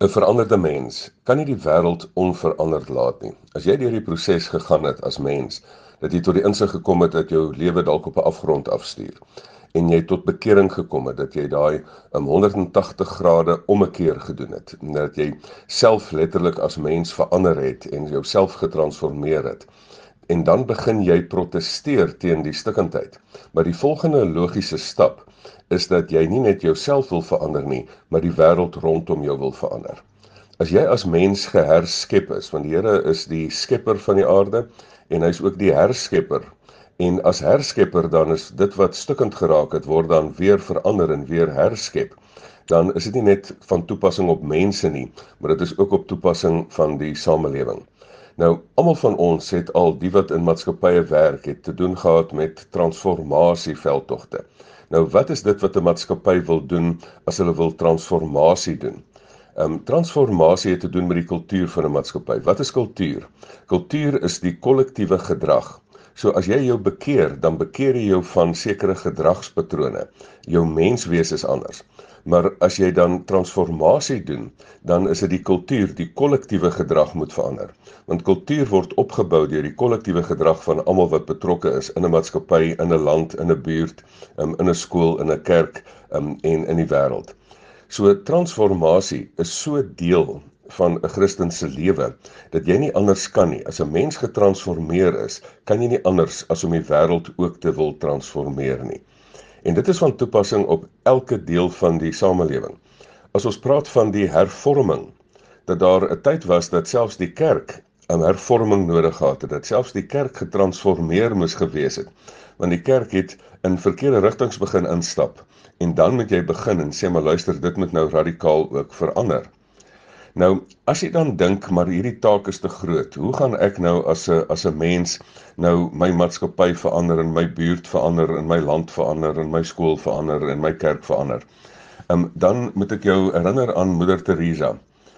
'n Veranderde mens kan nie die wêreld onveranderd laat nie. As jy deur die proses gegaan het as mens, dat jy tot die insig gekom het dat jou lewe dalk op 'n afgrond afstuur en jy tot bekering gekom het dat jy daai 180 grade ommekeer gedoen het, en dat jy self letterlik as mens verander het en jouself getransformeer het. En dan begin jy protesteer teen die stikkindheid. Maar die volgende logiese stap is dat jy nie net jouself wil verander nie, maar die wêreld rondom jou wil verander. As jy as mens geherskep is, want die Here is die skepper van die aarde en hy is ook die herskepper. En as herskepper dan is dit wat stukkend geraak het, word dan weer verander en weer herskep. Dan is dit nie net van toepassing op mense nie, maar dit is ook op toepassing van die samelewing. Nou, almal van ons het al die wat in maatskappye werk, het te doen gehad met transformasieveldtogte. Nou, wat is dit wat 'n maatskappy wil doen as hulle wil transformasie doen? Transformasie het te doen met die kultuur van 'n maatskappy. Wat is kultuur? Kultuur is die kollektiewe gedrag. So as jy jou bekeer, dan bekeer jy jou van sekere gedragspatrone. Jou menswees is anders. Maar as jy dan transformasie doen, dan is dit die kultuur, die kollektiewe gedrag moet verander. Want kultuur word opgebou deur die kollektiewe gedrag van almal wat betrokke is in 'n maatskappy, in 'n land, in 'n buurt, in 'n skool, in 'n kerk en in die wêreld. So transformasie is so deel van 'n Christen se lewe, dat jy nie anders kan nie. As 'n mens getransformeer is, kan jy nie anders as om die wêreld ook te wil transformeer nie. En dit is van toepassing op elke deel van die samelewing. As ons praat van die hervorming, dat daar 'n tyd was dat selfs die kerk 'n hervorming nodig gehad het, dat selfs die kerk getransformeer moes gewees het, want die kerk het in verkeerde rigtings begin instap, en dan moet jy begin en sê, maar luister, dit moet nou radikaal ook verander. Nou, as jy dan dink, maar hierdie taak is te groot, hoe gaan ek nou as 'n mens nou my maatskappy verander, en my buurt verander, en my land verander, en my skool verander, en my kerk verander? Dan moet ek jou herinner aan Moeder Teresa.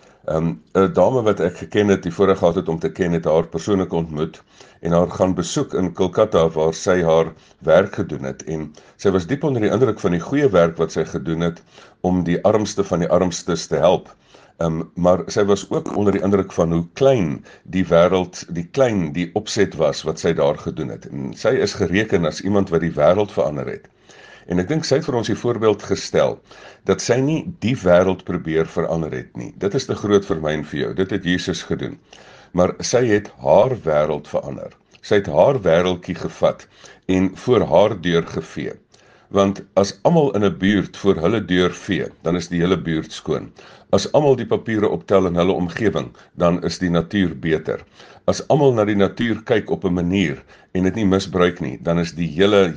'n dame wat ek geken het, die voorreg gehad het om te ken, het haar persoonlik ontmoet en haar gaan besoek in Kolkata waar sy haar werk gedoen het, en sy was diep onder die indruk van die goeie werk wat sy gedoen het om die armste van die armstes te help. Maar sy was ook onder die indruk van hoe klein die wêreld, die opset was wat sy daar gedoen het. En sy is gereken as iemand wat die wêreld verander het. En ek dink sy het vir ons die voorbeeld gestel, dat sy nie die wêreld probeer verander het nie. Dit is te groot vir my en vir jou, dit het Jesus gedoen. Maar sy het haar wêreld verander. Sy het haar wêreldjie gevat en voor haar deur gevee. Want as almal in 'n buurt voor hulle deur vee, dan is die hele buurt skoon. As almal die papiere optel in hulle omgewing, dan is die natuur beter. As almal na die natuur kyk op 'n manier en dit nie misbruik nie, dan is die hele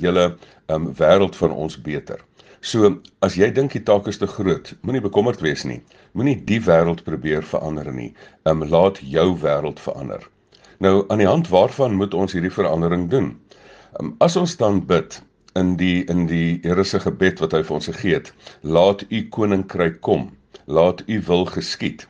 wêreld van ons beter. So, as jy dink die taak is te groot, moenie bekommerd wees nie. Moenie die wêreld probeer verander nie. Laat jou wêreld verander. Nou, aan die hand waarvan moet ons hierdie verandering doen? As ons dan bid in die Here se gebed wat hy vir ons gegee het, laat u koninkryk kom, laat u wil geskied,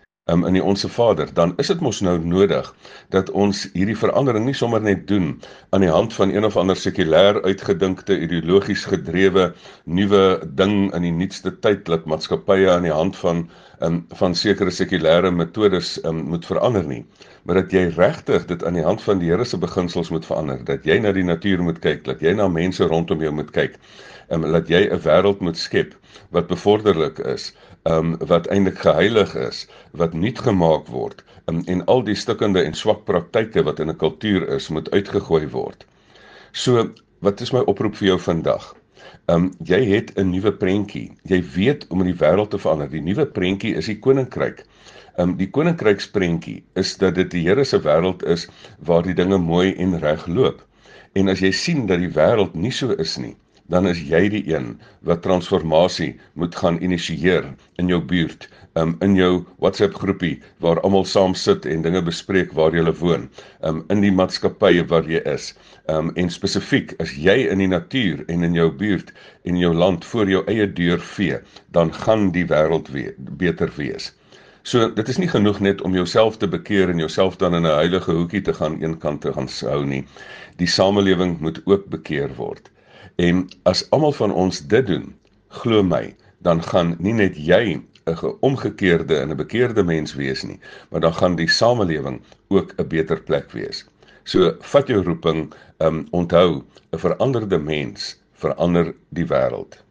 in die Onse Vader, dan is dit mos nou nodig dat ons hierdie verandering nie sommer net doen aan die hand van een of ander sekulêr uitgedinkte, ideologies gedrewe, nuwe ding in die nuutste tyd, dat maatskappye aan die hand van sekere sekulêre metodes moet verander nie, maar dat jy regtig dit aan die hand van die Here se beginsels moet verander, dat jy na die natuur moet kyk, dat jy na mense rondom jou moet kyk, dat jy 'n wêreld moet skep wat bevorderlik is, wat eintlik geheilig is, wat nuut gemaak word, en al die stikkende en swak praktyke wat in 'n kultuur is, moet uitgegooi word. So, wat is my oproep vir jou vandag? Jy het 'n nuwe prentjie. Jy weet om die wêreld te verander. Die nuwe prentjie is die koninkryk. Die koninkryksprentjie is dat dit die Here se wêreld is waar die dinge mooi en reg loop. En as jy sien dat die wêreld nie so is nie, dan is jy die een wat transformasie moet gaan initieer in jou buurt, in jou WhatsApp groepie, waar almal saam sit en dinge bespreek waar jy woon, in die maatskappye waar jy is, en spesifiek, as jy in die natuur en in jou buurt en jou land voor jou eie deur vee, dan gaan die wêreld beter wees. So, dit is nie genoeg net om jouself te bekeer en jouself dan in 'n heilige hoekie te gaan eenkant te gaan hou nie. Die samelewing moet ook bekeer word. En as almal van ons dit doen, glo my, dan gaan nie net jy omgekeerde en 'n bekeerde mens wees nie, maar dan gaan die samelewing ook 'n beter plek wees. So vat jou roeping, onthou, 'n veranderde mens verander die wêreld.